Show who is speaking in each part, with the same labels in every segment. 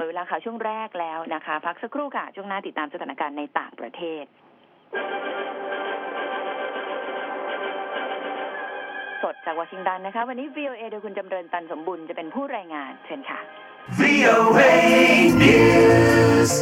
Speaker 1: ดเวลาข่าวช่วงแรกแล้วนะคะพักสักครู่ค่ะช่วงหน้าติดตามสถานการณ์ในต่างประเทศสดจากวอชิงตันนะคะวันนี้ VOA โดยคุณจำเริญตันสมบุญจะเป็นผู้รายงานเชิญค่ะ
Speaker 2: VOA News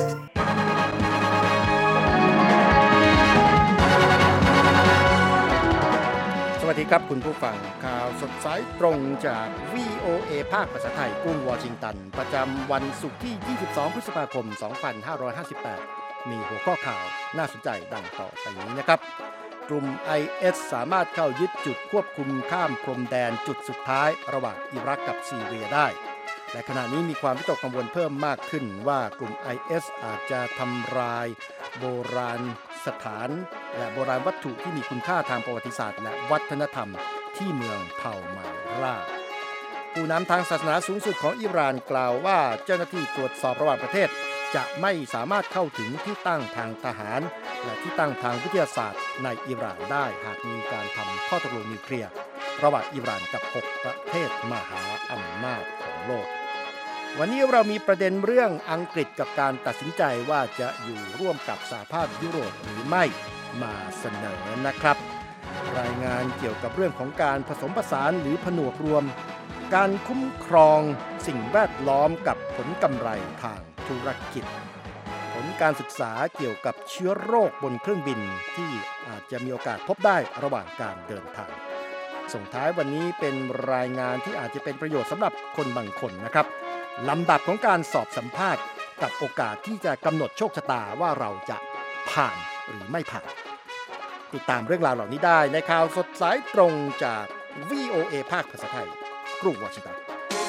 Speaker 3: สวัสดีครับคุณผู้ฟังข่าวสดสายตรงจาก VOA ภาคภาษาไทยกรุงวอชิงตันประจำวันศุกร์ที่ 22 พฤษภาคม 2558 มีหัวข้อข่าวน่าสนใจดังต่อไปนี้นะครับกลุ่ม IS สามารถเข้ายึดจุดควบคุมข้ามพรมแดนจุดสุดท้ายระหว่างอิรักกับซีเรียได้และขณะนี้มีความวิตกกังวลเพิ่มมากขึ้นว่ากลุ่ม IS อาจจะทำลายโบราณสถานและโบราณวัตถุที่มีคุณค่าทางประวัติศาสตร์และวัฒนธรรมที่เมืองเผ่าไมราผู้นำทางศาสนาสูงสุดของอิหร่านกล่าวว่าเจ้าหน้าที่ตรวจสอบระหว่างประเทศจะไม่สามารถเข้าถึงที่ตั้งทางทหารและที่ตั้งทางวิทยาศาสตร์ในอิหร่านได้หากมีการทำข้อตกลงนิวเคลียร์ระหว่างอิหร่านกับ6ประเทศมหาอำนาจของโลกวันนี้เรามีประเด็นเรื่องอังกฤษกับการตัดสินใจว่าจะอยู่ร่วมกับสหภาพยุโรปหรือไม่มาเสนอนะครับรายงานเกี่ยวกับเรื่องของการผสมผสานหรือผนวกรวมการคุ้มครองสิ่งแวดล้อมกับผลกำไรทางธุรกิจผลการศึกษาเกี่ยวกับเชื้อโรคบนเครื่องบินที่อาจจะมีโอกาสพบได้ระหว่างการเดินทางส่งท้ายวันนี้เป็นรายงานที่อาจจะเป็นประโยชน์สำหรับคนบางคนนะครับลำดับของการสอบสัมภาษณ์กับโอกาสที่จะกำหนดโชคชะตาว่าเราจะผ่านหรือไม่ผ่านติดตามเรื่องราวเหล่านี้ได้ในข่าวสดสายตรงจาก VOA ภาคภาษาไทยกรุงวอชิงตัน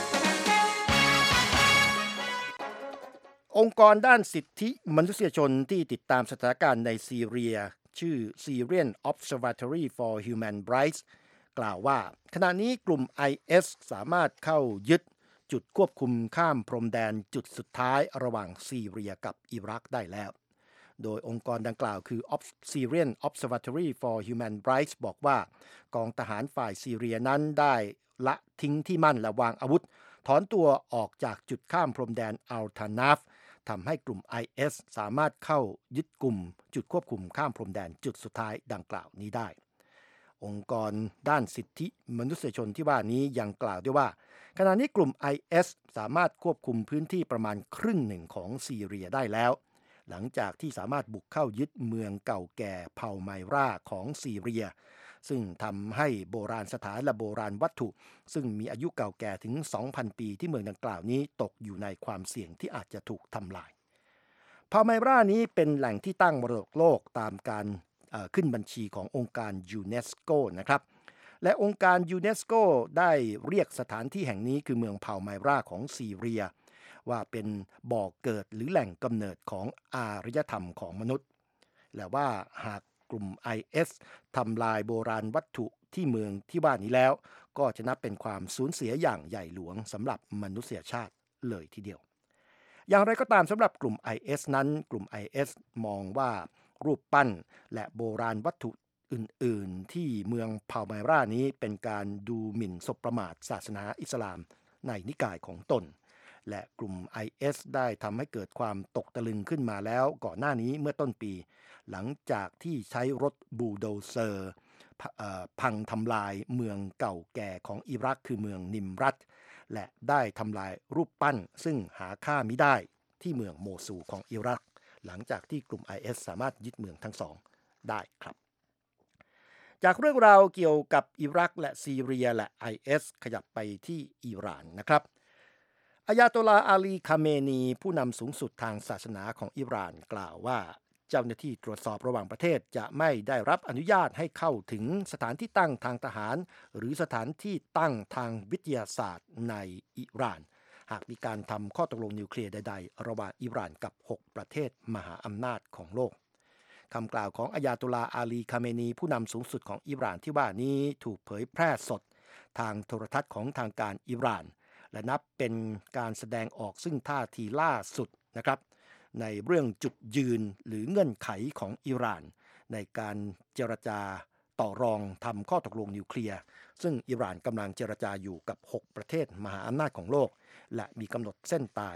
Speaker 3: องค์กรด้านสิทธิมนุษยชนที่ติดตามสถานการณ์ในซีเรียชื่อ Syrian Observatory for Human Rights กล่าวว่าขณะนี้กลุ่ม IS สามารถเข้ายึดจุดควบคุมข้ามพรมแดนจุดสุดท้ายระหว่างซีเรียกับอิรักได้แล้วโดยองค์กรดังกล่าวคือ Syrian Observatory for Human Rights บอกว่ากองทหารฝ่ายซีเรียนั้นได้ละทิ้งที่มั่นและวางอาวุธถอนตัวออกจากจุดข้ามพรมแดนอัลทานาฟทำให้กลุ่ม IS สามารถเข้ายึดกลุ่มจุดควบคุมข้ามพรมแดนจุดสุดท้ายดังกล่าวนี้ได้องค์กรด้านสิทธิมนุษยชนที่ว่านี้ยังกล่าวด้วยว่าขณะนี้กลุ่ม IS สามารถควบคุมพื้นที่ประมาณครึ่งหนึ่งของซีเรียได้แล้วหลังจากที่สามารถบุกเข้ายึดเมืองเก่าแก่เผ่าไมราของซีเรียซึ่งทำให้โบราณสถานและโบราณวัตถุซึ่งมีอายุเก่าแก่ถึง 2,000 ปีที่เมืองดังกล่าวนี้ตกอยู่ในความเสี่ยงที่อาจจะถูกทำลายเผ่าไมรานี้เป็นแหล่งที่ตั้งมรดกโลกตามการขึ้นบัญชีขององค์การยูเนสโกนะครับและองค์การยูเนสโกได้เรียกสถานที่แห่งนี้คือเมืองเผ่าไมราของซีเรียว่าเป็นบ่อเกิดหรือแหล่งกำเนิดของอารยธรรมของมนุษย์และว่าหากกลุ่ม IS ทำลายโบราณวัตถุที่เมืองที่ว่านี้แล้วก็จะนับเป็นความสูญเสียอย่างใหญ่หลวงสำหรับมนุษยชาติเลยทีเดียวอย่างไรก็ตามสำหรับกลุ่ม IS นั้นกลุ่ม IS มองว่ารูปปั้นและโบราณวัตถุอื่นๆที่เมืองเผ่าไมรานี้เป็นการดูหมิ่นสบประมาทศาสนาอิสลามในนิกายของตนและกลุ่ม IS ได้ทำให้เกิดความตกตะลึงขึ้นมาแล้วก่อนหน้านี้เมื่อต้นปีหลังจากที่ใช้รถบูลโดเซอร์พังทำลายเมืองเก่าแก่ของอิรักคือเมืองนิมรัตและได้ทำลายรูปปั้นซึ่งหาค่ามิได้ที่เมืองโมซูลของอิรักหลังจากที่กลุ่ม IS สามารถยึดเมืองทั้งสองได้ครับจากเรื่องราวเกี่ยวกับอิรักและซีเรียและ IS ขยับไปที่อิหร่านนะครับอายาโตลาอาลีคาเมนีผู้นำสูงสุดทางศาสนาของอิหร่านกล่าวว่าเจ้าหน้าที่ตรวจสอบระหว่างประเทศจะไม่ได้รับอนุญาตให้เข้าถึงสถานที่ตั้งทางทหารหรือสถานที่ตั้งทางวิทยาศาสตร์ในอิหร่านหากมีการทำข้อตกลงนิวเคลียร์ใดๆระหว่างอิหร่านกับ6ประเทศมหาอำนาจของโลกคำกล่าวของอายาตุลาอาลีคาเมนีผู้นำสูงสุดของอิหร่านที่ว่านี้ถูกเผยแพร่สดทางโทรทัศน์ของทางการอิหร่านและนับเป็นการแสดงออกซึ่งท่าทีล่าสุดนะครับในเรื่องจุดยืนหรือเงื่อนไขของอิหร่านในการเจรจาต่อรองทำข้อตกลงนิวเคลียร์ซึ่งอิหร่านกำลังเจรจาอยู่กับ6ประเทศมหาอำนาจของโลกและมีกำหนดเส้นตาย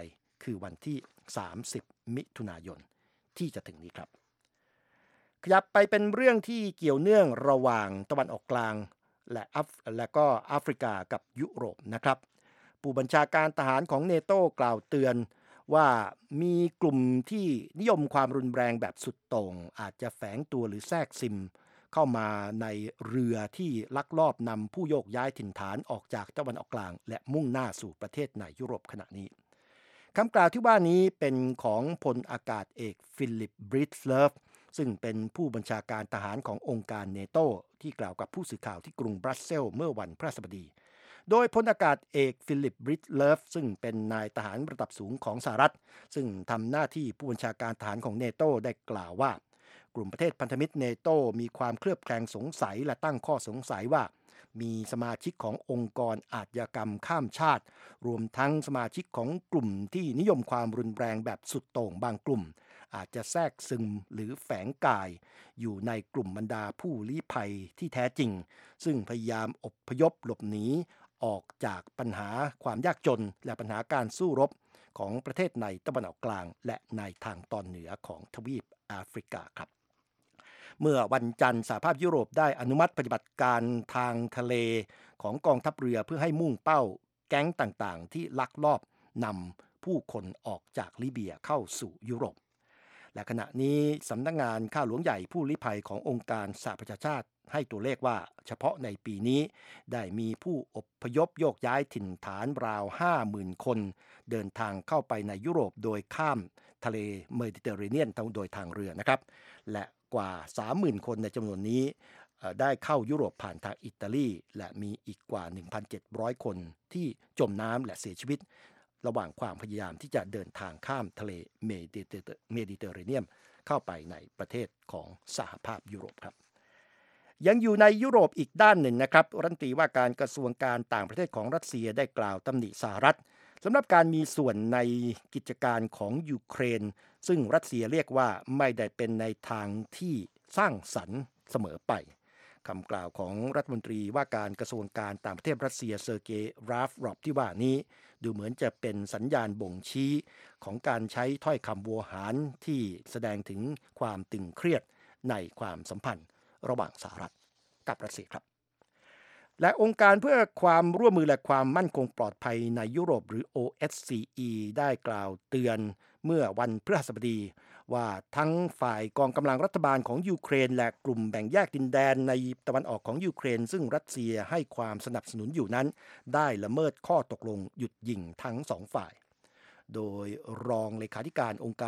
Speaker 3: คือวันที่30มิถุนายนที่จะถึงนี้ครับขยับไปเป็นเรื่องที่เกี่ยวเนื่องระหว่างตะวันออกกลางและก็แอฟริกากับยุโรปนะครับผู้บัญชาการทหารของเนโตกล่าวเตือนว่ามีกลุ่มที่นิยมความรุนแรงแบบสุดโต่งอาจจะแฝงตัวหรือแทรกซึมเข้ามาในเรือที่ลักลอบนำผู้โยกย้ายถิ่นฐานออกจากตะวันออกกลางและมุ่งหน้าสู่ประเทศในยุโรปขณะนี้คำกล่าวที่ว่านี้เป็นของพลอากาศเอกฟิลิปบริตเลฟซึ่งเป็นผู้บัญชาการทหารขององค์การเนโตที่กล่าวกับผู้สื่อข่าวที่กรุงบรัสเซลส์เมื่อวันพฤหัสบดีโดยพลอากาศเอกฟิลิปบริตเลฟซึ่งเป็นนายทหารระดับสูงของสหรัฐซึ่งทำหน้าที่ผู้บัญชาการทหารของเนโตได้กล่าวว่ากลุ่มประเทศพันธมิตรเนโตมีความเคลือบแคลงสงสัยและตั้งข้อสงสัยว่ามีสมาชิกขององค์กรอาชญากรรมข้ามชาติรวมทั้งสมาชิกของกลุ่มที่นิยมความรุนแรงแบบสุดโต่งบางกลุ่มอาจจะแทรกซึมหรือแฝงกายอยู่ในกลุ่มบรรดาผู้ลี้ภัยที่แท้จริงซึ่งพยายามอพยพหลบหนีออกจากปัญหาความยากจนและปัญหาการสู้รบของประเทศในตะวันออกกลางและในทางตอนเหนือของทวีปแอฟริกาครับเมื่อวันจันทร์สหภาพยุโรปได้อนุมัติปฏิบัติการทางทะเลของกองทัพเรือเพื่อให้มุ่งเป้าแก๊งต่างๆที่ลักลอบนำผู้คนออกจากลิเบียเข้าสู่ยุโรปและขณะนี้สำนักงานข้าหลวงใหญ่ผู้ลี้ภัยขององค์การสหประชาชาติให้ตัวเลขว่าเฉพาะในปีนี้ได้มีผู้อพยพโยกย้ายถิ่นฐานราว 50,000 คนเดินทางเข้าไปในยุโรปโดยข้ามทะเลเมดิเตอร์เรเนียนโดยทางเรือนะครับและกว่า 30,000 คนในจำนวนนี้ได้เข้ายุโรปผ่านทางอิตาลีและมีอีกกว่า 1,700 คนที่จมน้ำและเสียชีวิตระหว่างความพยายามที่จะเดินทางข้ามทะเลเมดิเตอร์เรเนียนเข้าไปในประเทศของสหภาพยุโรปครับยังอยู่ในยุโรปอีกด้านหนึ่งนะครับรัฐมนตรีว่าการกระทรวงการต่างประเทศของรัสเซียได้กล่าวตำหนิสหรัฐสำหรับการมีส่วนในกิจการของยูเครนซึ่งรัสเซียเรียกว่าไม่ได้เป็นในทางที่สร้างสรรค์เสมอไปคำกล่าวของรัฐมนตรีว่าการกระทรวงการต่างประเทศรัสเซียเซอร์เกย์ราฟรอฟที่ว่านี้ดูเหมือนจะเป็นสัญญาณบ่งชี้ของการใช้ถ้อยคำโวหารที่แสดงถึงความตึงเครียดในความสัมพันธ์ระหว่างสหรัฐกับรัสเซียครับและองค์การเพื่อความร่วมมือและความมั่นคงปลอดภัยในยุโรปหรือ OSCE ได้กล่าวเตือนเมื่อวันพฤหัสบดีว่าทั้งฝ่ายกองกำลังรัฐบาลของยูเครนและกลุ่มแบ่งแยกดินแดนในตะวันออกของยูเครนซึ่งรัสเซียให้ความสนับสนุนอยู่นั้นได้ละเมิดข้อตกลงหยุดยิงทั้งสองฝ่ายโดยรองเลขาธิการองค์การ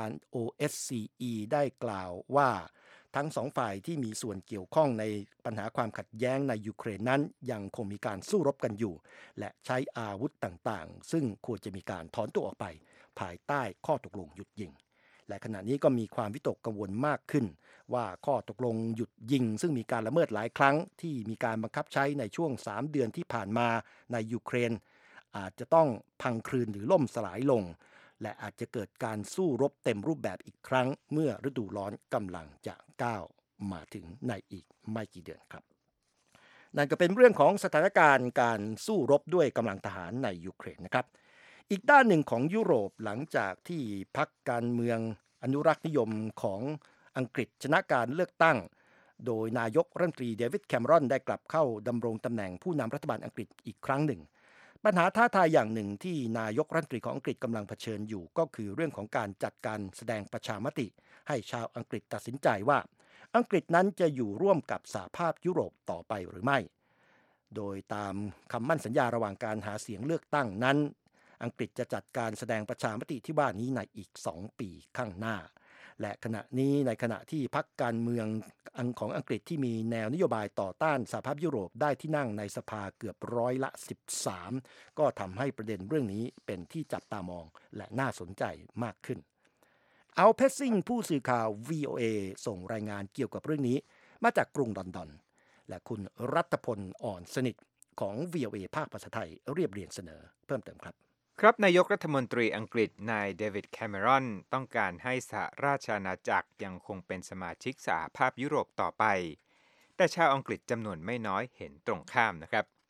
Speaker 3: OSCE ได้กล่าวว่าทั้งสองฝ่ายที่มีส่วนเกี่ยวข้องในปัญหาความขัดแย้งในยูเครนนั้นยังคงมีการสู้รบกันอยู่และใช้อาวุธต่างๆซึ่งควรจะมีการถอนตัวออกไปภายใต้ข้อตกลงหยุดยิงและขณะนี้ก็มีความวิตกกังวลมากขึ้นว่าข้อตกลงหยุดยิงซึ่งมีการละเมิดหลายครั้งที่มีการบังคับใช้ในช่วง3 เดือนที่ผ่านมาในยูเครนอาจจะต้องพังคลืนหรือล่มสลายลงและอาจจะเกิดการสู้รบเต็มรูปแบบอีกครั้งเมื่อฤดูร้อนกำลังจะก้าวมาถึงในอีกไม่กี่เดือนครับนั่นก็เป็นเรื่องของสถานการณ์การสู้รบด้วยกำลังทหารในยูเครนนะครับอีกด้านหนึ่งของยุโรปหลังจากที่พรรคการเมืองอนุรักษ์นิยมของอังกฤษชนะการเลือกตั้งโดยนายกรัฐมนตรีเดวิดแคมเมรอนได้กลับเข้าดำรงตำแหน่งผู้นำรัฐบาลอังกฤษอีกครั้งหนึ่งปัญหาท้าทายอย่างหนึ่งที่นายกรัฐมนตรีของอังกฤษกำลังเผชิญอยู่ก็คือเรื่องของการจัดการแสดงประชามติให้ชาวอังกฤษตัดสินใจว่าอังกฤษนั้นจะอยู่ร่วมกับสหภาพยุโรปต่อไปหรือไม่โดยตามคำมั่นสัญญาระหว่างการหาเสียงเลือกตั้งนั้นอังกฤษจะจัดการแสดงประชามติที่ว่านี้ในอีก2 ปีข้างหน้าและขณะนี้ในขณะที่พรรคการเมืองของอังกฤษที่มีแนวนโยบายต่อต้านสหภาพยุโรปได้ที่นั่งในสภาเกือบ13%ก็ทำให้ประเด็นเรื่องนี้เป็นที่จับตามองและน่าสนใจมากขึ้นเอาเพสซิ่งผู้สื่อข่าว VOA ส่งรายงานเกี่ยวกับเรื่องนี้มาจากกรุงลอนดอนและคุณรัตพลอ่อนสนิทของ VOA ภาคภาษาไทยเรียบเรียงเสนอเพิ่มเติมครับ
Speaker 4: นายกรัฐมนตรีอังกฤษนายเดวิดแคมเมรอนต้องการให้สหราชอาณาจักรยังคงเป็นสมาชิกสหภาพยุโรปต่อไปแต่ชาวอังกฤษจำนวนไม่น้อยเห็นตรงข้ามนะครับ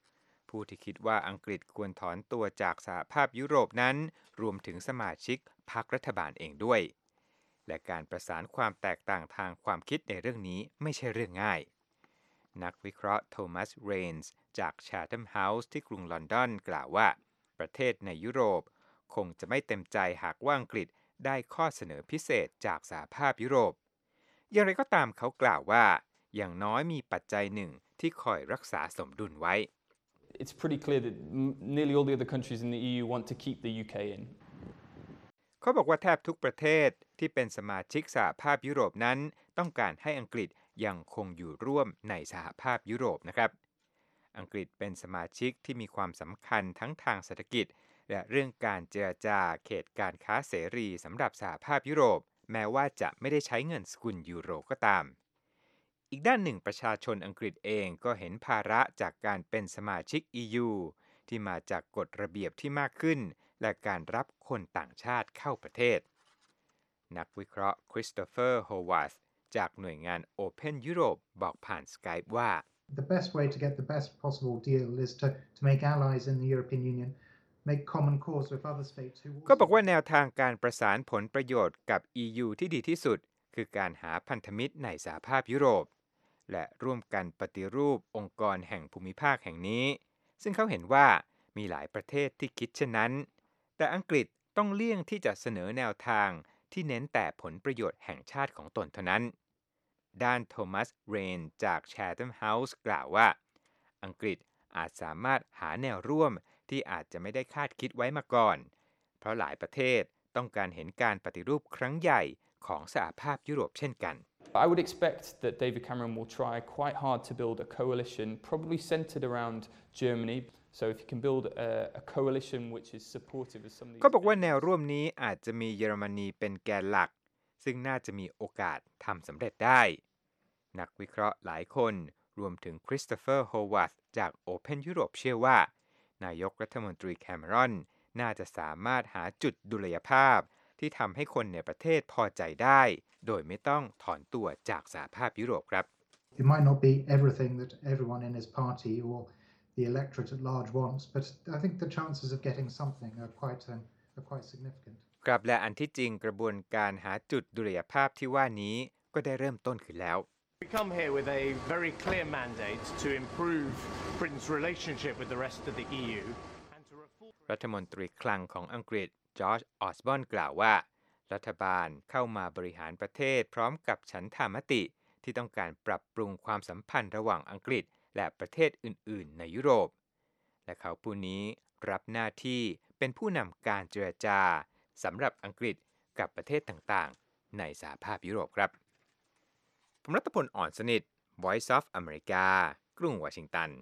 Speaker 4: ผู้ที่คิดว่าอังกฤษควรถอนตัวจากสหภาพยุโรปนั้นรวมถึงสมาชิกพรรครัฐบาลเองด้วยและการประสานความแตกต่างทางความคิดในเรื่องนี้ไม่ใช่เรื่องง่ายนักวิเคราะห์โทมัสเรนส์จาก Chatham House ที่กรุงลอนดอนกล่าวว่าประเทศในยุโรปคงจะไม่เต็มใจหากว่าอังกฤษได้ข้อเสนอพิเศษจากสหภาพยุโรปอย่างไรก็ตามเขากล่าวว่าอย่างน้อยมีปัจจัยหนึ่งที่คอยรักษาสมดุลไว้
Speaker 5: It's pretty clear that nearly all the other countries in the EU want to keep the UK in.
Speaker 4: เขาบอกว่าแทบทุกประเทศที่เป็นสมาชิกสหภาพยุโรปนั้นต้องการให้อังกฤษยังคงอยู่ร่วมในสหภาพยุโรปนะครับอังกฤษเป็นสมาชิกที่มีความสำคัญทั้งทางเศรษฐกิจและเรื่องการเจรจาเขตการค้าเสรีสำหรับสหภาพยุโรปแม้ว่าจะไม่ได้ใช้เงินสกุลยูโรก็ตามอีกด้านหนึ่งประชาชนอังกฤษเองก็เห็นภาระจากการเป็นสมาชิก EU ที่มาจากกฎระเบียบที่มากขึ้นและการรับคนต่างชาติเข้าประเทศนักวิเคราะห์คริสโตเฟอร์โฮวาธจากหน่วยงาน Open Europe บอกผ่าน Skype ว่า
Speaker 6: The best way to get the best possible deal is to make allies in the European Union, make common cause with other states who
Speaker 4: ก็บอกว่าแนวทางการประสานผลประโยชน์กับ EU ที่ดีที่สุดคือการหาพันธมิตรในสหภาพยุโรปและร่วมกันปฏิรูปองค์กรแห่งภูมิภาคแห่งนี้ซึ่งเขาเห็นว่ามีหลายประเทศที่คิดเช่นนั้นแต่อังกฤษต้องเลี่ยงที่จะเสนอแนวทางที่เน้นแต่ผลประโยชน์แห่งชาติของตนเท่านั้นด้านโทมัสเรนจาก Chatham House กล่าวว่าอังกฤษอาจสามารถหาแนวร่วมที่อาจจะไม่ได้คาดคิดไว้มาก่อนเพราะหลายประเทศต้องการเห็นการปฏิรูปครั้งใหญ่ของสหภาพยุโรปเช่นกัน
Speaker 5: I would expect that David Cameron will try quite hard to build a coalition, probably centred around Germany. So if you can build a coalition which is supportive of some of these
Speaker 4: ก็บอกว่าแนวร่วมนี้อาจจะมีเยอรมนีเป็นแกนหลักซึ่งน่าจะมีโอกาสทำสำเร็จได้นักวิเคราะห์หลายคนรวมถึงคริสโตเฟอร์โฮวาธจาก Open Europe เชื่อว่านายกรัฐมนตรีแคมเมรอนน่าจะสามารถหาจุดดุลยภาพที่ทำให้คนในประเทศพอใจได้โดยไม่ต้องถอนตัวจากสหภาพยุโรปครับ
Speaker 6: It might not be everything that everyone in his party or the electorate at large wants, but I think the chances of getting something are quite significant.
Speaker 4: ครับและอันที่จริงกระบวนการหาจุดดุลยภาพที่ว่านี้ก็ได้เริ่มต้นขึ้นแล้ว
Speaker 7: We come here with a very clear mandate to improve Britain's relationship with the rest of the EU and to reform
Speaker 4: รัฐมนตรีคลังของอังกฤษจอร์จออสบอนกล่าวว่ารัฐบาลเข้ามาบริหารประเทศพร้อมกับฉันทามติที่ต้องการปรับปรุงความสัมพันธ์ระหว่างอังกฤษและประเทศอื่นๆในยุโรปและเขาผู้นี้รับหน้าที่เป็นผู้นำการเจรจาสำหรับอังกฤษกับประเทศต่างๆในสหภาพยุโรปครับผมรัตพล อ่อนสนิท Voice of America กรุงวอชิงตัน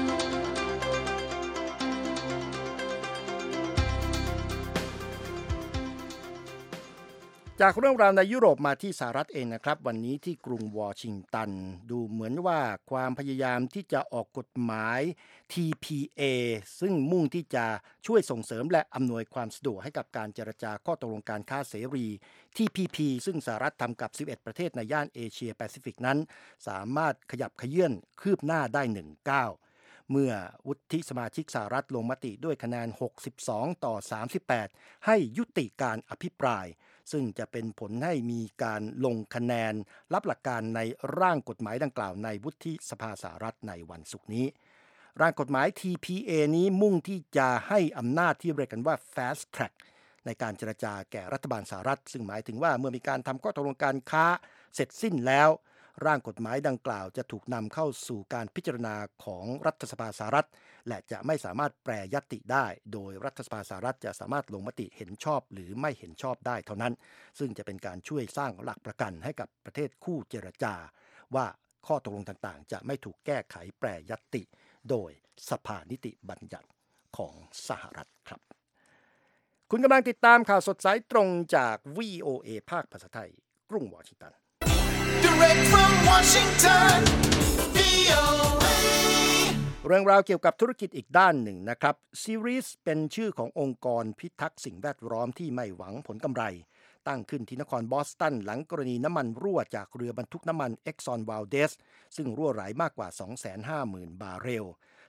Speaker 3: จากเรื่องราวในยุโรปมาที่สหรัฐเองนะครับวันนี้ที่กรุงวอชิงตันดูเหมือนว่าความพยายามที่จะออกกฎหมาย TPA ซึ่งมุ่งที่จะช่วยส่งเสริมและอำนวยความสะดวกให้กับการเจรจาข้อตกลงการค้าเสรี TPP ซึ่งสหรัฐทำกับ11ประเทศในย่านเอเชียแปซิฟิกนั้นสามารถขยับขยื่นคืบหน้าได้1 ก้าวเมื่อวุฒิสมาชิกสหรัฐลงมติด้วยคะแนน62 ต่อ 38ให้ยุติการอภิปรายซึ่งจะเป็นผลให้มีการลงคะแนนรับหลักการในร่างกฎหมายดังกล่าวในวุฒิสภาสหรัฐในวันศุกร์นี้ร่างกฎหมาย TPA นี้มุ่งที่จะให้อำนาจที่เรียกกันว่า Fast Track ในการเจรจาแก่รัฐบาลสหรัฐซึ่งหมายถึงว่าเมื่อมีการทำข้อตกลงการค้าเสร็จสิ้นแล้วร่างกฎหมายดังกล่าวจะถูกนำเข้าสู่การพิจารณาของรัฐสภาสหรัฐและจะไม่สามารถแปรยติได้โดยรัฐสภาสหรัฐจะสามารถลงมติเห็นชอบหรือไม่เห็นชอบได้เท่านั้นซึ่งจะเป็นการช่วยสร้างหลักประกันให้กับประเทศคู่เจรจาว่าข้อตกลงต่างๆจะไม่ถูกแก้ไขแปรยติโดยสภานิติบัญญัติของสหรัฐครับคุณกำลังติดตามข่าวสดสายตรงจาก VOA ภาคภาษาไทยกรุงวอชิงตัน
Speaker 2: Direct from Washington, VOA.
Speaker 3: เรื่องราวเกี่ยวกับธุรกิจอีกด้านหนึ่งนะครับ Ceres เป็นชื่อขององค์กรพิทักษ์สิ่งแวดล้อมที่ไม่หวังผลกำไรตั้งขึ้นที่นครบอสตันหลังกรณีน้ำมันรั่วจากเรือบรรทุกน้ำมัน Exxon Valdez ซึ่งรั่วไหลมากกว่า 250,000 บาร์เรล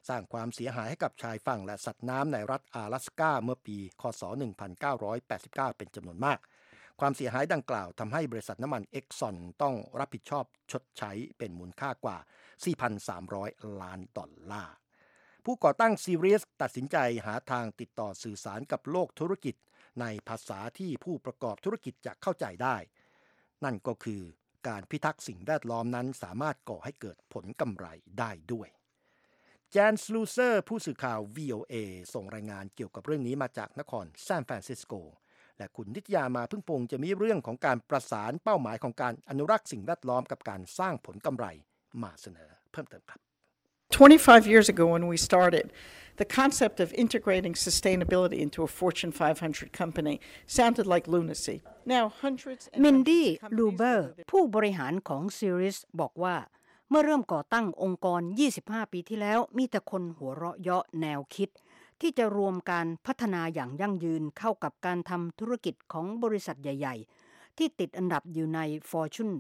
Speaker 3: สร้างความเสียหายให้กับชายฝั่งและสัตว์น้ำในรัฐ阿拉斯กาเมื่อปีคศ1989เป็นจำนวนมากความเสียหายดังกล่าวทำให้บริษัทน้ำมัน Exxon ต้องรับผิดชอบชดใช้เป็นมูลค่ากว่า 4,300 ล้านดอลลาร์ผู้ก่อตั้ง Sirius ตัดสินใจหาทางติดต่อสื่อสารกับโลกธุรกิจในภาษาที่ผู้ประกอบธุรกิจจะเข้าใจได้นั่นก็คือการพิทักษ์สิ่งแวดล้อมนั้นสามารถก่อให้เกิดผลกำไรได้ด้วยแจนสลูเซอร์ผู้สื่อข่าว VOA ส่งรายงานเกี่ยวกับเรื่องนี้มาจากนครซานฟรานซิสโกและคุณนิตยามาพึ่งพงษ์จะมีเรื่องของการประสานเป้าหมายของการอนุรักษ์สิ่งแวดล้อมกับการสร้างผลกำไรมาเสนอเพิ่มเติมครับ
Speaker 8: 25 years ago when we started, the concept of integrating sustainability into a Fortune 500 company sounded like lunacy. Now hundreds and
Speaker 9: มินดี้ ลูเบอร์ผู้บริหารของ Sirius บอกว่าเมื่อเริ่มก่อตั้งองค์กร25ปีที่แล้วมีแต่คนหัวเราะเยาะแนวคิดที่จะรวมการพัฒนาอย่างยั่งยืนเข้ากับการทำธุรกิจของบริษัทใหญ่ๆที่ติดอันดับอยู่ใน Fortune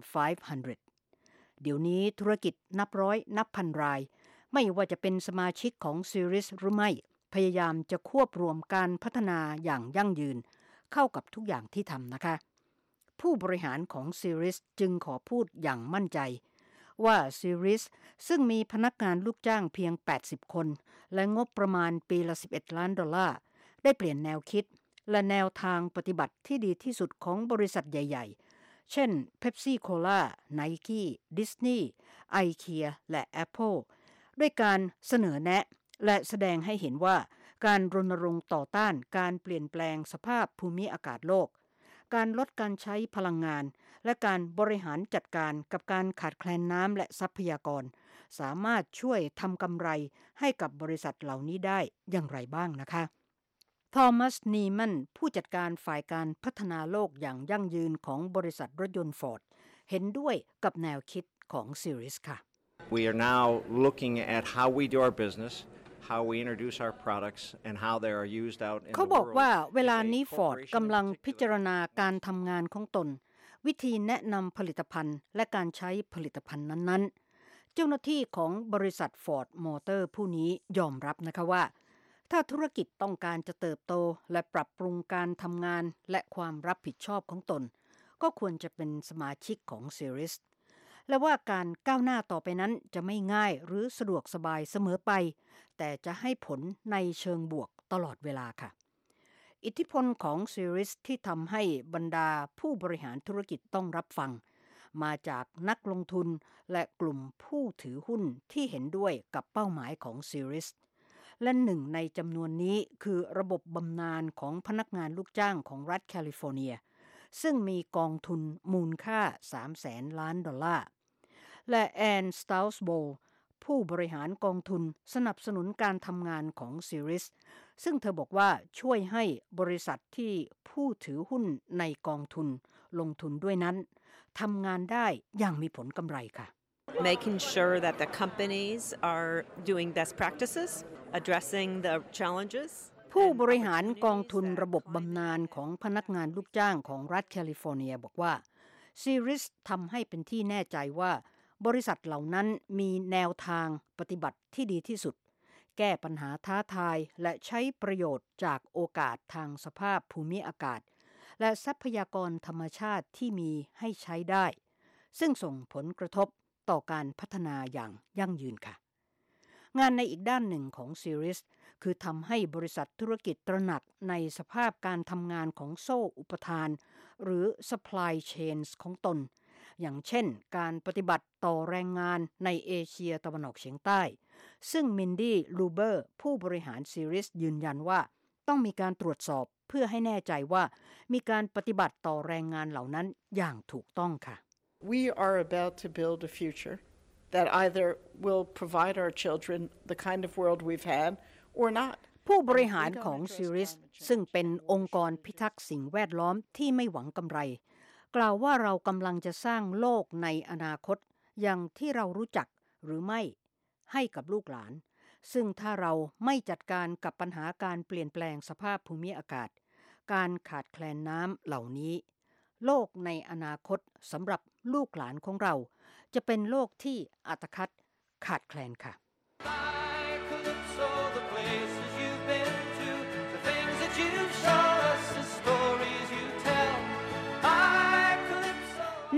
Speaker 9: 500 เดี๋ยวนี้ธุรกิจนับร้อยนับพันรายไม่ว่าจะเป็นสมาชิกของ Sirius หรือไม่พยายามจะควบรวมการพัฒนาอย่างยั่งยืนเข้ากับทุกอย่างที่ทำนะคะผู้บริหารของ Sirius จึงขอพูดอย่างมั่นใจว่า Sirius ซึ่งมีพนักงานลูกจ้างเพียง80คนและงบประมาณปีละ11ล้านดอลลาร์ได้เปลี่ยนแนวคิดและแนวทางปฏิบัติที่ดีที่สุดของบริษัทใหญ่ๆเช่น Pepsi Cola, Nike, Disney, IKEA และ Apple ด้วยการเสนอแนะและแสดงให้เห็นว่าการรณรงค์ต่อต้านการเปลี่ยนแปลงสภาพภูมิอากาศโลกการลดการใช้พลังงานและการบริหารจัดการกับการขาดแคลนน้ำและทรัพยากรสามารถช่วยทำกำไรให้กับบริษัทเหล่านี้ได้อย่างไรบ้างนะคะทอมัส นีแมนผู้จัดการฝ่ายการพัฒนาโลกอย่างยั่งยืนของบริษัทรถยนต์ฟอร์ดเห็นด้วยกับแนวคิดของ Sirius ค่ะ
Speaker 10: We are now looking at how we do our business, how we introduce our products, and how they are used out in the world.
Speaker 9: เขาบอกว่าเวลานี้ฟอร์ดกำลังพิจารณาการทำงานของตนวิธีแนะนำผลิตภัณฑ์และการใช้ผลิตภัณฑ์นั้นๆเจ้าหน้าที่ของบริษัทฟอร์ดมอเตอร์ผู้นี้ยอมรับนะคะว่าถ้าธุรกิจต้องการจะเติบโตและปรับปรุงการทำงานและความรับผิดชอบของตนก็ควรจะเป็นสมาชิกของ Sirius และว่าการก้าวหน้าต่อไปนั้นจะไม่ง่ายหรือสะดวกสบายเสมอไปแต่จะให้ผลในเชิงบวกตลอดเวลาค่ะอิทธิพลของ Sirius ที่ทำให้บรรดาผู้บริหารธุรกิจต้องรับฟังมาจากนักลงทุนและกลุ่มผู้ถือหุ้นที่เห็นด้วยกับเป้าหมายของ Sirius และหนึ่งในจำนวนนี้คือระบบบำนาญของพนักงานลูกจ้างของรัฐแคลิฟอร์เนียซึ่งมีกองทุนมูลค่า 300,000 ล้านดอลลาร์และแอนสตาลส์โบผู้บริหารกองทุนสนับสนุนการทำงานของ Sirius ซึ่งเธอบอกว่าช่วยให้บริษัทที่ผู้ถือหุ้นในกองทุนลงทุนด้วยนั้นทำงานได้อย่างมีผลกำไรค่ะ
Speaker 11: Making sure that the companies are doing best practices, addressing the challenges.
Speaker 9: ผู้บริหารกองทุนระบบบำนาญของพนักงานลูกจ้างของรัฐแคลิฟอร์เนียบอกว่า Sirius ทำให้เป็นที่แน่ใจว่าบริษัทเหล่านั้นมีแนวทางปฏิบัติที่ดีที่สุดแก้ปัญหาท้าทายและใช้ประโยชน์จากโอกาสทางสภาพภูมิอากาศและทรัพยากรธรรมชาติที่มีให้ใช้ได้ซึ่งส่งผลกระทบต่อการพัฒนาอย่างยั่งยืนค่ะงานในอีกด้านหนึ่งของ Sirius คือทำให้บริษัทธุรกิจตระหนักในสภาพการทำงานของโซ่อุปทานหรือ supply chains ของตนอย่างเช่นการปฏิบัติต่อแรงงานในเอเชียตะวันออกเฉียงใต้ซึ่งมินดี้ ลูเบอร์ผู้บริหาร Sirius ยืนยันว่าต้องมีการตรวจสอบเพื่อให้แน่ใจว่ามีการปฏิบัติต่อแรงงานเหล่านั้นอย่างถูกต้องค่ะ
Speaker 8: We are about to build a future that either will provide our children the kind of world we've had or not.
Speaker 9: ผู้บริหารของ Sirius ซึ่งเป็นองค์กรพิทักษ์สิ่งแวดล้อมที่ไม่หวังกำไรกล่าวว่าเรากำลังจะสร้างโลกในอนาคตอย่างที่เรารู้จักหรือไม่ให้กับลูกหลานซึ่งถ้าเราไม่จัดการกับปัญหาการเปลี่ยนแปลงสภาพภูมิอากาศการขาดแคลนน้ำเหล่านี้โลกในอนาคตสำหรับลูกหลานของเราจะเป็นโลกที่อัตคัดขาดแคลนค่ะ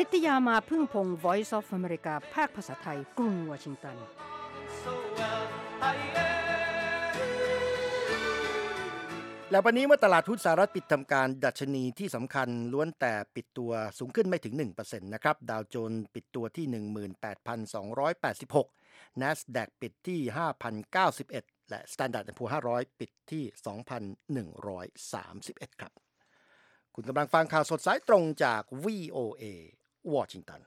Speaker 9: นิตยามาพึ่งพงษ์ Voice of America ภาคภาษาไทยกรุงวอชิงตัน
Speaker 3: แล้ววันนี้เมื่อตลาดหุ้นสหรัฐปิดทำการดัชนีที่สำคัญล้วนแต่ปิดตัวสูงขึ้นไม่ถึง 1% นะครับดาวโจนส์ปิดตัวที่ 18,286 NASDAQ ปิดที่ 5,091 และ Standard & Poor's 500 ปิดที่ 2,131 ครับคุณกำลังฟังข่าวสดสายตรงจาก VOA วอชิงตัน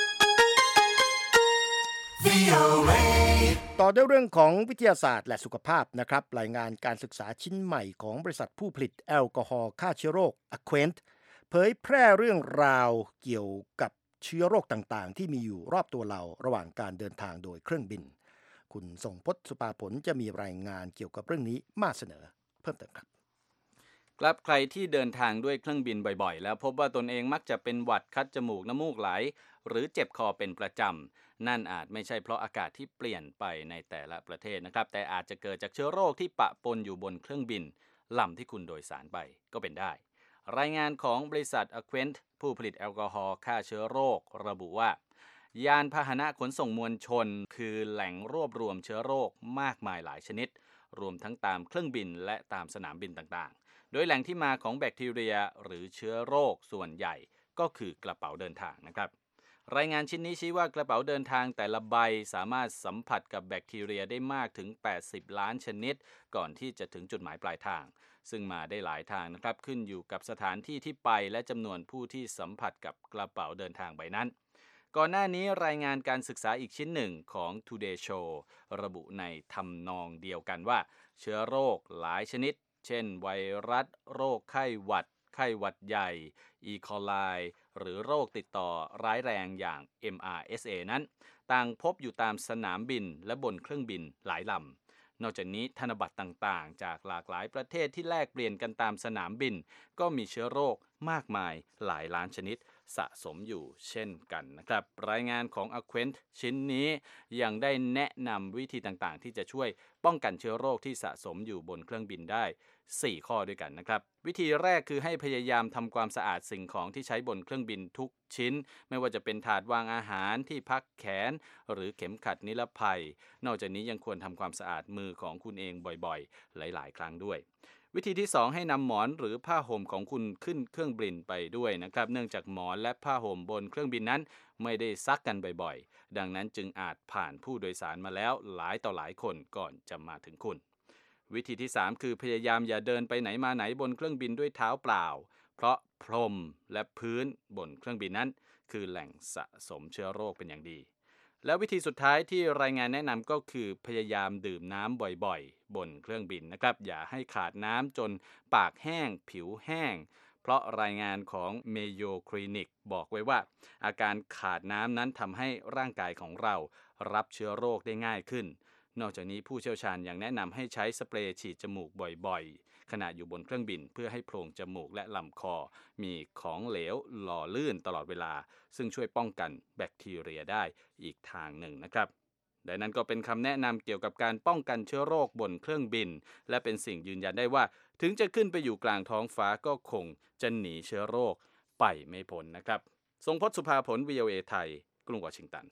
Speaker 3: ต่อด้วยเรื่องของวิทยาศาสตร์และสุขภาพนะครับรายงานการศึกษาชิ้นใหม่ของบริษัทผู้ผลิตแอลกอฮอล์ฆ่าเชื้อโรค Aquent เผยแพร่เรื่องราวเกี่ยวกับเชื้อโรคต่างๆที่มีอยู่รอบตัวเราระหว่างการเดินทางโดยเครื่องบินคุณทรงพจน์สุภาผลจะมีรายงานเกี่ยวกับเรื่องนี้มาเสนอเพิ่มเติมครับ
Speaker 12: ครับใครที่เดินทางด้วยเครื่องบินบ่อยๆแล้วพบว่าตนเองมักจะเป็นหวัดคัดจมูกน้ำมูกไหลหรือเจ็บคอเป็นประจำนั่นอาจไม่ใช่เพราะอากาศที่เปลี่ยนไปในแต่ละประเทศนะครับแต่อาจจะเกิดจากเชื้อโรคที่ปะปนอยู่บนเครื่องบินลำที่คุณโดยสารไปก็เป็นได้รายงานของบริษัท Aquent ผู้ผลิตแอลกอฮอล์ฆ่าเชื้อโรคระบุว่ายานพาหนะขนส่งมวลชนคือแหล่งรวบรวมเชื้อโรคมากมายหลายชนิดรวมทั้งตามเครื่องบินและตามสนามบินต่างๆโดยแหล่งที่มาของแบคทีเรียหรือเชื้อโรคส่วนใหญ่ก็คือกระเป๋าเดินทางนะครับรายงานชิ้นนี้ชี้ว่ากระเป๋าเดินทางแต่ละใบสามารถสัมผัสกับแบคทีเรียได้มากถึง80ล้านชนิดก่อนที่จะถึงจุดหมายปลายทางซึ่งมาได้หลายทางนะครับขึ้นอยู่กับสถานที่ที่ไปและจำนวนผู้ที่สัมผัสกับกระเป๋าเดินทางใบนั้นก่อนหน้านี้รายงานการศึกษาอีกชิ้นหนึ่งของ Today Show ระบุในทำนองเดียวกันว่าเชื้อโรคหลายชนิดเช่นไวรัสโรคไข้หวัดใหญ่อีโคไลหรือโรคติดต่อร้ายแรงอย่าง MRSA นั้นต่างพบอยู่ตามสนามบินและบนเครื่องบินหลายลำนอกจากนี้ธนบัตรต่างๆจากหลากหลายประเทศที่แลกเปลี่ยนกันตามสนามบินก็มีเชื้อโรคมากมายหลายล้านชนิดสะสมอยู่เช่นกันนะครับรายงานของ Aquent ชิ้นนี้ยังได้แนะนำวิธีต่างๆที่จะช่วยป้องกันเชื้อโรคที่สะสมอยู่บนเครื่องบินได้4ข้อด้วยกันนะครับวิธีแรกคือให้พยายามทำความสะอาดสิ่งของที่ใช้บนเครื่องบินทุกชิ้นไม่ว่าจะเป็นถาดวางอาหารที่พักแขนหรือเข็มขัดนิรภัยนอกจากนี้ยังควรทำความสะอาดมือของคุณเองบ่อยๆหลายๆครั้งด้วยวิธีที่2ให้นำหมอนหรือผ้าห่มของคุณขึ้นเครื่องบินไปด้วยนะครับเนื่องจากหมอนและผ้าห่มบนเครื่องบินนั้นไม่ได้ซักกันบ่อยๆดังนั้นจึงอาจผ่านผู้โดยสารมาแล้วหลายต่อหลายคนก่อนจะมาถึงคุณวิธีที่3คือพยายามอย่าเดินไปไหนมาไหนบนเครื่องบินด้วยเท้าเปล่าเพราะพรมและพื้นบนเครื่องบินนั้นคือแหล่งสะสมเชื้อโรคเป็นอย่างดีแล้ววิธีสุดท้ายที่รายงานแนะนำก็คือพยายามดื่มน้ำบ่อยๆบนเครื่องบินนะครับอย่าให้ขาดน้ำจนปากแห้งผิวแห้งเพราะรายงานของ Mayo Clinic บอกไว้ว่าอาการขาดน้ำนั้นทำให้ร่างกายของเรารับเชื้อโรคได้ง่ายขึ้นนอกจากนี้ผู้เชี่ยวชาญยังแนะนำให้ใช้สเปรย์ฉีดจมูกบ่อยๆขณะอยู่บนเครื่องบินเพื่อให้โพรงจมูกและลำคอมีของเหลวหล่อลื่นตลอดเวลาซึ่งช่วยป้องกันแบคทีเรียได้อีกทางหนึ่งนะครับดังนั้นก็เป็นคำแนะนำเกี่ยวกับการป้องกันเชื้อโรคบนเครื่องบินและเป็นสิ่งยืนยันได้ว่าถึงจะขึ้นไปอยู่กลางท้องฟ้าก็คงจะหนีเชื้อโรคไปไม่พ้นนะครับทรงพจน์สุภาผล VOA ไทยกรุงวอชิงตัน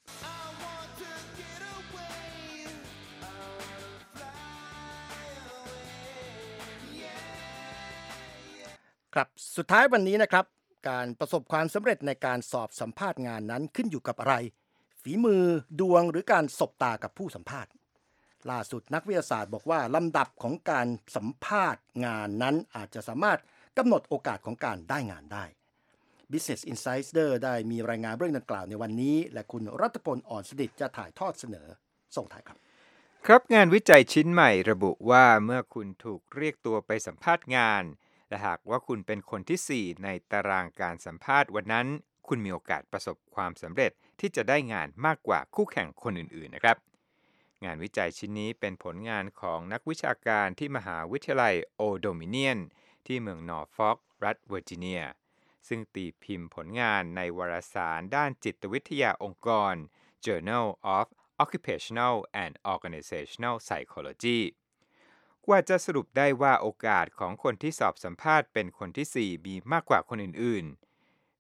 Speaker 3: ครับสุดท้ายวันนี้นะครับการประสบความสำเร็จในการสอบสัมภาษณ์งานนั้นขึ้นอยู่กับอะไรฝีมือดวงหรือการสบตากับผู้สัมภาษณ์ล่าสุดนักวิทยาศาสตร์บอกว่าลำดับของการสัมภาษณ์งานนั้นอาจจะสามารถกำหนดโอกาสของการได้งานได้ Business Insider ได้มีรายงานเรื่องดังกล่าวในวันนี้และคุณรัตพลอ่อนสดิษฐ์จะถ่ายทอดเสนอส่งท้ายครับ
Speaker 4: ครับงานวิจัยชิ้นใหม่ระบุว่าเมื่อคุณถูกเรียกตัวไปสัมภาษณ์งานและหากว่าคุณเป็นคนที่4ในตารางการสัมภาษณ์วันนั้นคุณมีโอกาสประสบความสำเร็จที่จะได้งานมากกว่าคู่แข่งคนอื่นๆนะครับงานวิจัยชิ้นนี้เป็นผลงานของนักวิชาการที่มหาวิทยาลัยโอโดมิเนียนที่เมืองนอร์ฟอกรัฐเวอร์จิเนียซึ่งตีพิมพ์ผลงานในวารสารด้านจิตวิทยาองค์กร Journal of Occupational and Organizational Psychology กว่าจะสรุปได้ว่าโอกาสของคนที่สอบสัมภาษณ์เป็นคนที่4มีมากกว่าคนอื่น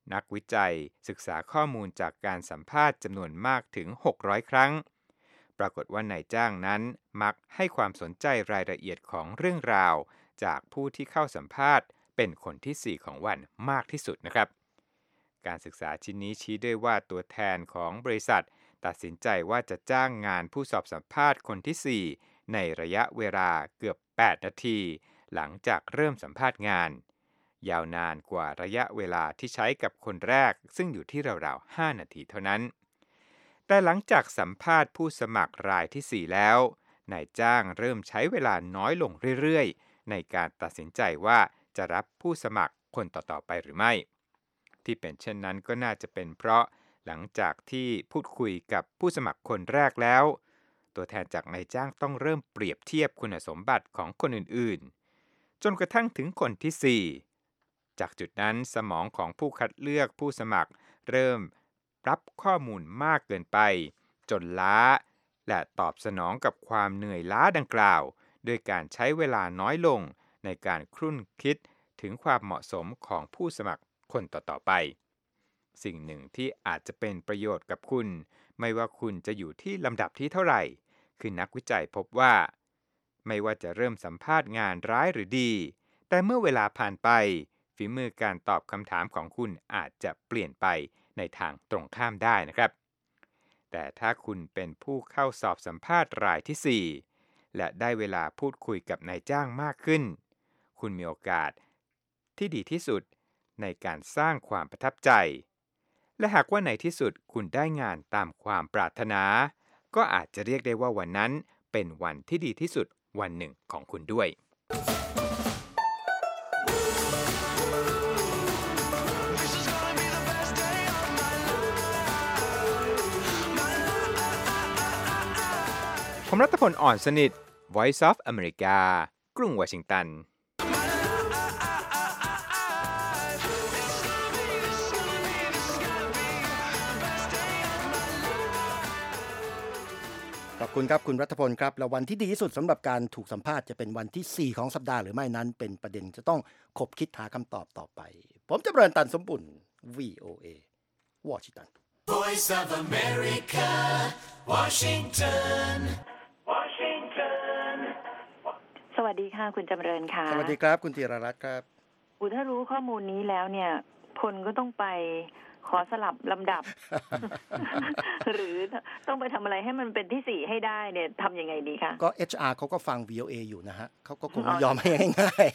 Speaker 4: นักวิจัยศึกษาข้อมูลจากการสัมภาษณ์จำนวนมากถึง600ครั้งปรากฏว่านายจ้างนั้นมักให้ความสนใจรายละเอียดของเรื่องราวจากผู้ที่เข้าสัมภาษณ์เป็นคนที่4ของวันมากที่สุดนะครับการศึกษาชิ้นนี้ชี้ด้วยว่าตัวแทนของบริษัทตัดสินใจว่าจะจ้างงานผู้สอบสัมภาษณ์คนที่4ในระยะเวลาเกือบ8นาทีหลังจากเริ่มสัมภาษณ์งานยาวนานกว่าระยะเวลาที่ใช้กับคนแรกซึ่งอยู่ที่ราวๆ5นาทีเท่านั้นแต่หลังจากสัมภาษณ์ผู้สมัครรายที่4แล้วนายจ้างเริ่มใช้เวลาน้อยลงเรื่อยๆในการตัดสินใจว่าจะรับผู้สมัครคนต่อๆไปหรือไม่ที่เป็นเช่นนั้นก็น่าจะเป็นเพราะหลังจากที่พูดคุยกับผู้สมัครคนแรกแล้วตัวแทนจากนายจ้างต้องเริ่มเปรียบเทียบคุณสมบัติของคนอื่นๆจนกระทั่งถึงคนที่4จากจุดนั้นสมองของผู้คัดเลือกผู้สมัครเริ่มรับข้อมูลมากเกินไปจนล้าและตอบสนองกับความเหนื่อยล้าดังกล่าวโดยการใช้เวลาน้อยลงในการครุ่นคิดถึงความเหมาะสมของผู้สมัครคนต่อๆไปสิ่งหนึ่งที่อาจจะเป็นประโยชน์กับคุณไม่ว่าคุณจะอยู่ที่ลำดับที่เท่าไหร่คือนักวิจัยพบว่าไม่ว่าจะเริ่มสัมภาษณ์งานร้ายหรือดีแต่เมื่อเวลาผ่านไปฝีมือการตอบคำถามของคุณอาจจะเปลี่ยนไปในทางตรงข้ามได้นะครับแต่ถ้าคุณเป็นผู้เข้าสอบสัมภาษณ์รายที่4และได้เวลาพูดคุยกับนายจ้างมากขึ้นคุณมีโอกาสที่ดีที่สุดในการสร้างความประทับใจและหากว่าในที่สุดคุณได้งานตามความปรารถนาก็อาจจะเรียกได้ว่าวันนั้นเป็นวันที่ดีที่สุดวันหนึ่งของคุณด้วยผมรัตพล อ่อนสนิท Voice of America กรุงวอชิงตัน
Speaker 3: ขอบคุณครับคุณรัฐพลครับแล้ววันที่ดีที่สุดสำหรับการถูกสัมภาษณ์จะเป็นวันที่4ของสัปดาห์หรือไม่นั้นเป็นประเด็นจะต้องคบคิดหาคำตอบต่อไปผมจำเริญตันสมบุญ VOA วอชิงตัน
Speaker 2: Voice of America, Washington.
Speaker 1: สวัสดีค่ะคุณจำเริญค่ะ
Speaker 3: สวัสดีครับคุณธีรรัตน์ครับ
Speaker 1: ถ้ารู้ข้อมูลนี้แล้วเนี่ยพลก็ต้องไปขอสลับลำดับ หรือต้องไปทำอะไรให้มันเป็นที่4ให้ได้เนี่ยทำยังไงดีคะ
Speaker 3: ก็ HR เขาก็ฟัง VOA อยู่นะฮะเขาก็คงไม่ยอมให้ง่าย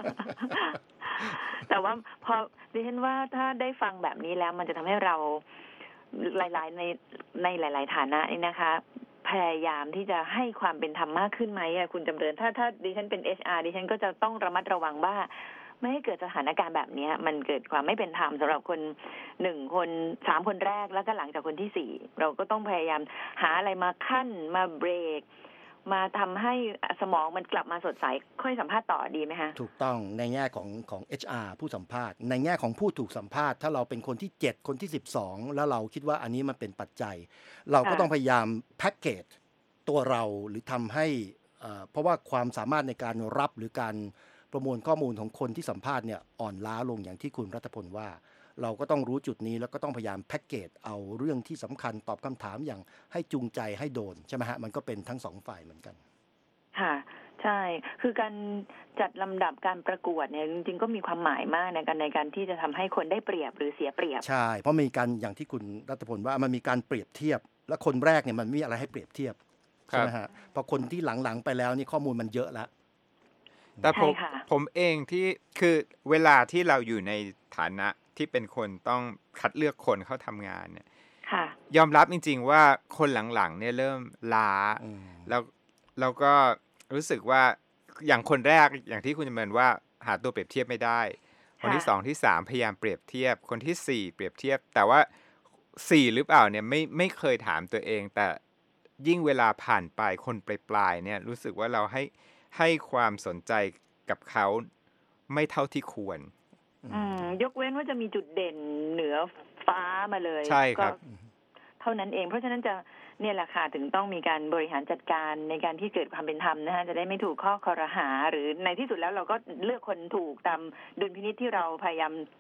Speaker 1: ๆ แต่ว่าพอดิฉันว่าถ้าได้ฟังแบบนี้แล้วมันจะทำให้เราหลายๆในหลายๆฐานะนี่นะคะพยายามที่จะให้ความเป็นธรรมมากขึ้นไหมคุณจำเริญถ้าดิฉันเป็น HR ดิฉันก็จะต้องระมัดระวังว่าไม่ให้เกิดสถานการณ์แบบนี้มันเกิดความไม่เป็นธรรมสำหรับคน1คน3คนแรกแล้วก็หลังจากคนที่4เราก็ต้องพยายามหาอะไรมาคั่นมาเบรกมาทำให้สมองมันกลับมาสดใสค่อยสัมภาษณ์ต่อดีไหมคะ
Speaker 3: ถูกต้องในแง่ของ HR ผู้สัมภาษณ์ในแง่ของผู้ถูกสัมภาษณ์ถ้าเราเป็นคนที่7คนที่12แล้วเราคิดว่าอันนี้มันเป็นปัจจัยเราก็ต้องพยายามแพ็คเกจตัวเราหรือทำให้เพราะว่าความสามารถในการรับหรือการประมวลข้อมูลของคนที่สัมภาษณ์เนี่ยอ่อนล้าลงอย่างที่คุณรัฐพลว่าเราก็ต้องรู้จุดนี้แล้วก็ต้องพยายามแพ็คเกจเอาเรื่องที่สำคัญตอบคำถามอย่างให้จูงใจให้โดนใช่ไหมฮะมันก็เป็นทั้ง2ฝ่ายเหมือนกัน
Speaker 1: ค่ะใช่คือการจัดลำดับการประกวดเนี่ยจริงๆก็มีความหมายมากในการที่จะทำให้คนได้เปรียบหรือเสียเปรียบ
Speaker 3: ใช่เพราะมีการอย่างที่คุณรัฐพลว่ามันมีการเปรียบเทียบและคนแรกเนี่ยมันมีอะไรให้เปรียบเทียบใช่ไหมฮะพอคนที่หลังๆไปแล้วนี่ข้อมูลมันเยอะแล้ว
Speaker 4: แต่ผมเองที่คือเวลาที่เราอยู่ในฐานะที่เป็นคนต้องคัดเลือกคนเข้าทำงานเนี่ยยอมรับจริงๆว่าคนหลังๆเนี่ยเริ่มล้าแล้วก็รู้สึกว่าอย่างคนแรกอย่างที่คุณจำเริญว่าหาตัวเปรียบเทียบไม่ได้คนที่2ที่3พยายามเปรียบเทียบคนที่4เปรียบเทียบแต่ว่า4หรือเปล่าเนี่ยไม่เคยถามตัวเองแต่ยิ่งเวลาผ่านไปคนปลายๆเนี่ยรู้สึกว่าเราให้ความสนใจกับเขาไม่เท่าที่ควร
Speaker 1: ยกเว้นว่าจะมีจุดเด่นเหนือฟ้ามาเลย
Speaker 4: ใช่ครับ
Speaker 1: เท่านั้นเองเพราะฉะนั้นจะเนี่ยแหละค่ะถึงต้องมีการบริหารจัดการในการที่เกิดความเป็นธรรมนะฮะจะได้ไม่ถูกข้อคอรหาหรือในที่สุดแล้วเราก็เลือกคนถูกตามดุลพินิจที่เราพยายาม